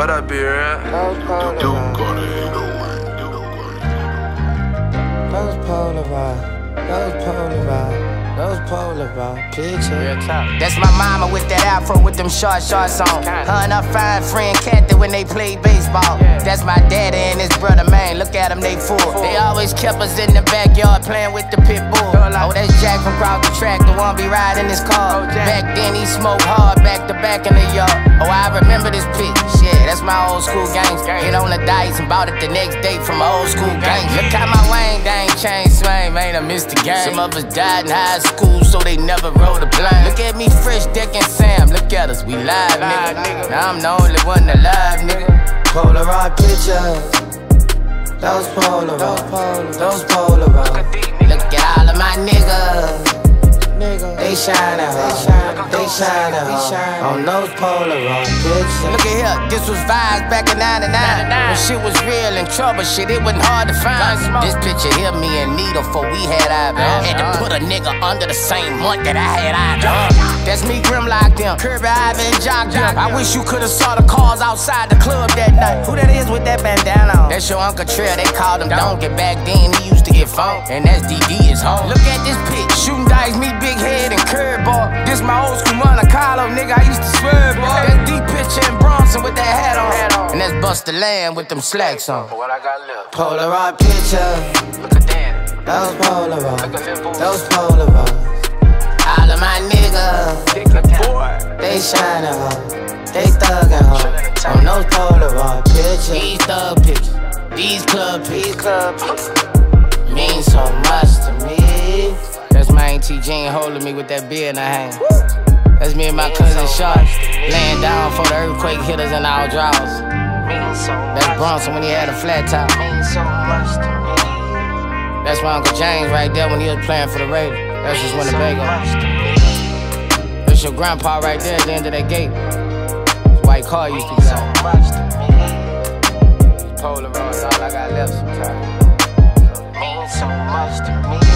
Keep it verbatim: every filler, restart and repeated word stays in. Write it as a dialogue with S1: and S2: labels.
S1: What up, beer?
S2: Those Polaroid. Those Polaroid. Those Polaroid. Those Polaroid pictures.
S3: Real talk. That's my mama with that afro with them short shorts on. Her and her fine friend Kathy when they played baseball. Yeah. That's my daddy and his brother, man. Look at them, they fool. They always kept us in the backyard playing with the pit bull. Oh, that's Jack from across the track, the one be riding his car. Back then he smoked hard, back to back in the yard. Oh, I remember this pitch. Shit, that's my old school gangs. Hit on the dice and bought it the next day from my old school gang. Look how my Wayne gang changed swing, man. I missed the game. Some of us died in high school, so they never rode a plane. Look at me, Fresh, Dick, and Sam. Look at us, we live, nigga. Now I'm the only one alive, nigga.
S2: Polaroid pictures. Those Polaroid. Those Polaroid.
S3: Look at all of my niggas.
S2: They shining hard. They shining hard on those Polaroid pictures.
S3: Look at here, this was vibes back in ninety-nine. When shit was real and trouble, shit, it wasn't hard to find. This picture here, me and Nita, before we had our had to put a nigga under the same month that I had our That's me, Grimlock them, Kirby, Ivan, and Jock them. I wish you could've saw the cars outside the club that night. Who that is with that bandana on? That's your Uncle Trail, they called him Donkey. Back then, he used to get phone, and that's D D his home. Look at this pitch, shooting dice, me big head and curveball. This my old school Monte Carlo, nigga, I used to swerve, boy. That's D picture and Bronson with that hat on. And that's Busta Land with them slacks on.
S1: What I got left?
S2: Polaroid picture.
S1: Look at that.
S2: Those Polaroid. Those Polaroid.
S3: All of my niggas,
S2: they shining hard. They thuggin' hard on those Polaroid pictures.
S3: these thug pictures, these club
S2: These
S3: pictures
S2: club pictures mean so much to me.
S3: That's my Auntie Jean holding me with that beer in her hand. That's me and my cousin Sharp laying down for the earthquake hit us in our drawers. That's Bronson when he had a flat top. That's my Uncle James right there when he was playing for the Raiders. That's just Winnebago. That's your grandpa right there at the end of that gate. His white car used to be out. Polaroid, all I got left sometimes.
S2: Means so much to me.